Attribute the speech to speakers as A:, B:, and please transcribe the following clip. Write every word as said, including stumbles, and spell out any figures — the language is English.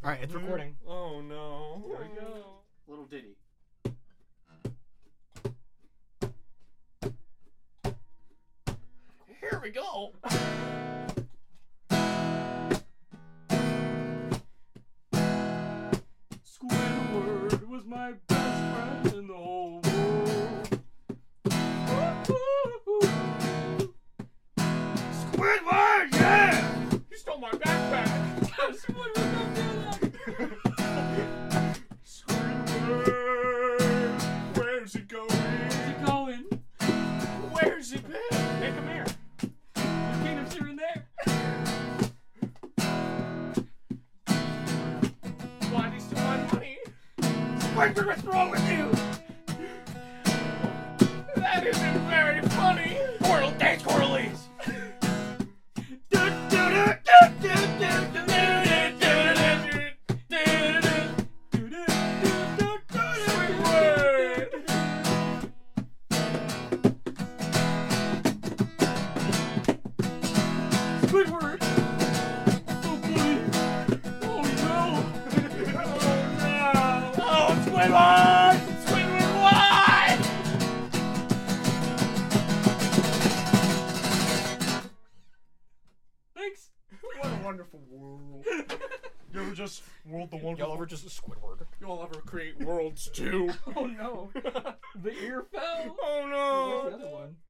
A: Alright, it's recording.
B: Oh no.
A: Here we go.
B: Little ditty.
A: Here we go.
B: Squidward was my best friend in the whole world.
A: Squidward, yeah!
B: He stole my backpack. Squidward, don't do that. Squidward, where's he going? Where's he going? Where's he been? Hey, come here. The kingdom's here and there. Why did he steal my money?
A: Squidward, what's wrong with you?
B: That isn't very funny.
A: Squirtle, dance Squirrelies!
B: Squidward! Oh, please! Oh, no! Oh, no!
A: Oh, Squidward!
B: Squidward, why? Thanks!
C: What a wonderful world. You ever just world the wonderful?
A: Y'all ever just a Squidward?
C: You'll ever create worlds too?
B: Oh, no! The ear fell!
C: Oh
B: Where's the
C: no!
B: other one?